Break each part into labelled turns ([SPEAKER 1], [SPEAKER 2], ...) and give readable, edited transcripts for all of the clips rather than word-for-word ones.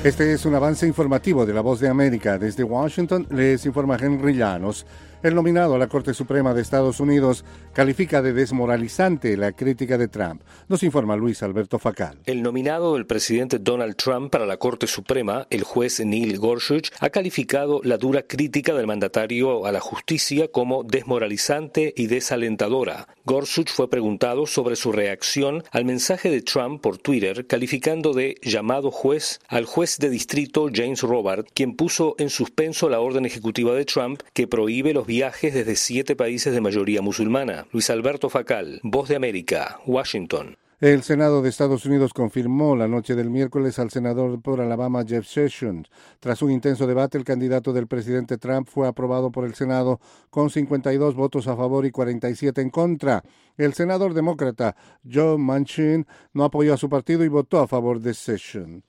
[SPEAKER 1] Este es un avance informativo de La Voz de América. Desde Washington les informa Henry Llanos. El nominado a la Corte Suprema de Estados Unidos califica de desmoralizante la crítica de Trump. Nos informa Luis Alberto Facal.
[SPEAKER 2] El nominado del presidente Donald Trump para la Corte Suprema, el juez Neil Gorsuch, ha calificado la dura crítica del mandatario a la justicia como desmoralizante y desalentadora. Gorsuch fue preguntado sobre su reacción al mensaje de Trump por Twitter, calificando de llamado juez al juez de distrito James Robart, quien puso en suspenso la orden ejecutiva de Trump que prohíbe los viajes desde 7 países de mayoría musulmana. Luis Alberto Facal, Voz de América, Washington.
[SPEAKER 1] El Senado de Estados Unidos confirmó la noche del miércoles al senador por Alabama Jeff Sessions. Tras un intenso debate, el candidato del presidente Trump fue aprobado por el Senado con 52 votos a favor y 47 en contra. El senador demócrata Joe Manchin no apoyó a su partido y votó a favor de Sessions.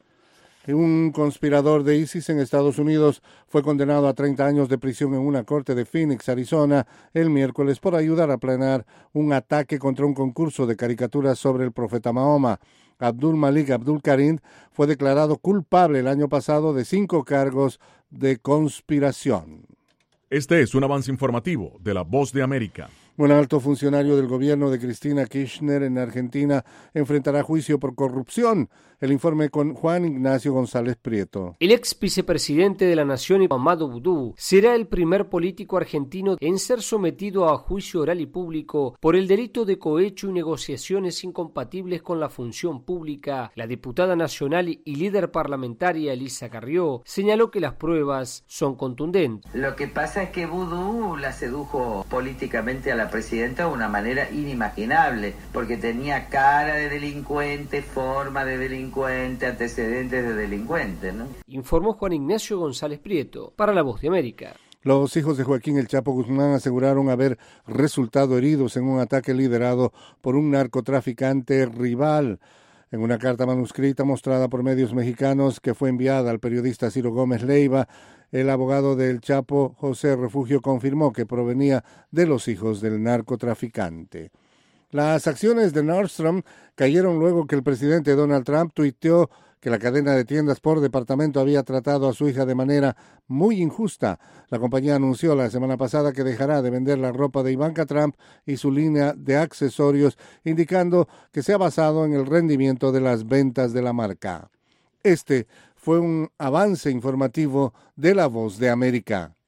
[SPEAKER 1] Un conspirador de ISIS en Estados Unidos fue condenado a 30 años de prisión en una corte de Phoenix, Arizona, el miércoles por ayudar a planear un ataque contra un concurso de caricaturas sobre el profeta Mahoma. Abdul Malik Abdul Karim fue declarado culpable el año pasado de 5 cargos de conspiración.
[SPEAKER 3] Este es un avance informativo de La Voz de América.
[SPEAKER 1] Un alto funcionario del gobierno de Cristina Kirchner en Argentina enfrentará juicio por corrupción. El informe con Juan Ignacio González Prieto.
[SPEAKER 4] El ex vicepresidente de la Nación, Mamadou Boudou, será el primer político argentino en ser sometido a juicio oral y público por el delito de cohecho y negociaciones incompatibles con la función pública. La diputada nacional y líder parlamentaria Elisa Carrió señaló que las pruebas son contundentes.
[SPEAKER 5] Lo que pasa es que Boudou la sedujo políticamente a la presidenta de una manera inimaginable, porque tenía cara de delincuente, forma de delincuente, antecedentes de delincuente, ¿no?
[SPEAKER 4] Informó Juan Ignacio González Prieto para La Voz de América.
[SPEAKER 1] Los hijos de Joaquín El Chapo Guzmán aseguraron haber resultado heridos en un ataque liderado por un narcotraficante rival. En una carta manuscrita mostrada por medios mexicanos que fue enviada al periodista Ciro Gómez Leiva, el abogado del Chapo, José Refugio, confirmó que provenía de los hijos del narcotraficante. Las acciones de Nordstrom cayeron luego que el presidente Donald Trump tuiteó que la cadena de tiendas por departamento había tratado a su hija de manera muy injusta. La compañía anunció la semana pasada que dejará de vender la ropa de Ivanka Trump y su línea de accesorios, indicando que se ha basado en el rendimiento de las ventas de la marca. Este fue un avance informativo de La Voz de América.